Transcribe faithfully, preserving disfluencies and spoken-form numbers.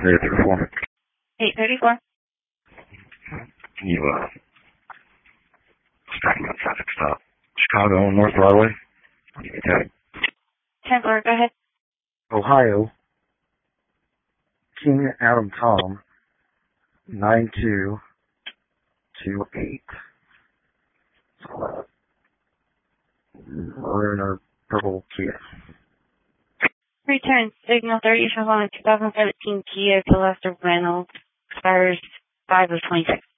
eight thirty-four. eight thirty-four. Can you, uh, stop me on traffic stop? Chicago, North Broadway. Okay. ten four, go ahead. Ohio, King Adam Tom, nine two two eight. Maroon or purple Kia. Return signal thirty for one, twenty seventeen Kia Celeste Reynolds, expires five of twenty-six.